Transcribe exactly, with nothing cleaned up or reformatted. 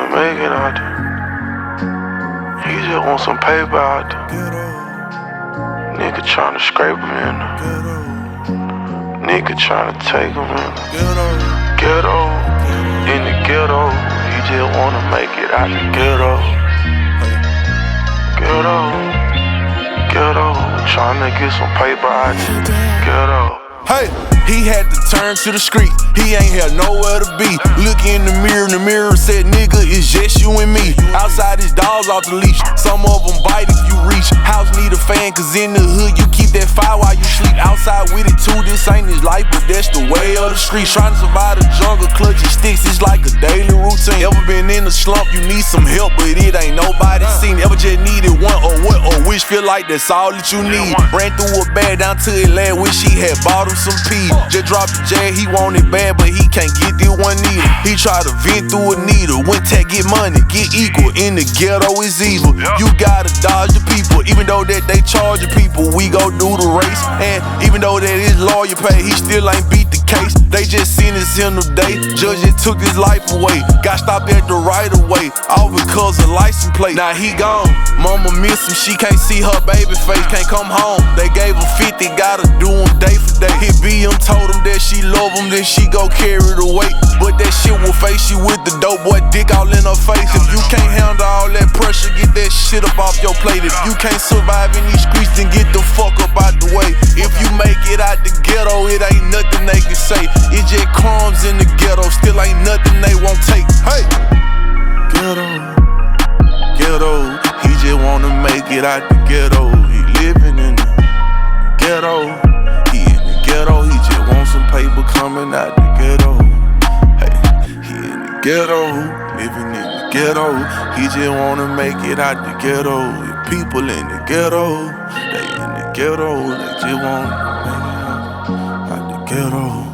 make it out there. He just want some paper out there. Nigga tryna scrape him in there. Nigga tryna take him in there. Ghetto, in the ghetto. He just wanna make it out the ghetto. Ghetto, ghetto. Tryna get some paper out there. Ghetto. Hey, he had to turn to the street. He ain't had nowhere to be. Look in the mirror, and the mirror said, nigga, it's just you and me. Outside, his dogs off the leash. Some of them bite if you reach. House need a fan, cause in the hood, you keep that fire while you sleep. Outside with it too, this ain't his life, but that's the way of the streets. Trying to survive the jungle, clutching sticks, it's like a daily routine. Ever been in a slump, you need some help, but it ain't nobody seen. Ever just needed one or what or wish, feel like that's all that you need. Ran through a bag down to his land, wish he had bought him some peas. Just dropped the jag, he want it bad, but he can't get this one needle. He try to vent through a needle, went tech, get money, get equal. In the ghetto is evil. You gotta dodge the people, even though that they charge the people. We go do the race, and even though that his lawyer pay, he still ain't beat the case. They just sentenced him today, judge just took his life away. Got stopped at the right of way, all because of license plate. Now he gone, mama miss him, she can't see her baby face, can't come home. They gave him fifty, gotta do him day for day. Hit B M told him that she love him, then she go carry the weight. But that shit will face you with the dope boy dick all in her face. If you can't handle all that pressure, get that shit up off your plate. If you can't survive in these streets, then get the fuck up out the way. If you make it out the ghetto, it ain't nothing they can say. It just crumbs in the ghetto, still ain't nothing they won't take. Hey, ghetto, ghetto. He just wanna make it out the ghetto. He living in the ghetto. He in the ghetto. He just want some paper coming out the ghetto. Hey, he in the ghetto, living in the ghetto. He just wanna make it out the ghetto. People in the ghetto, they in the ghetto. They just wanna make it out, out the ghetto.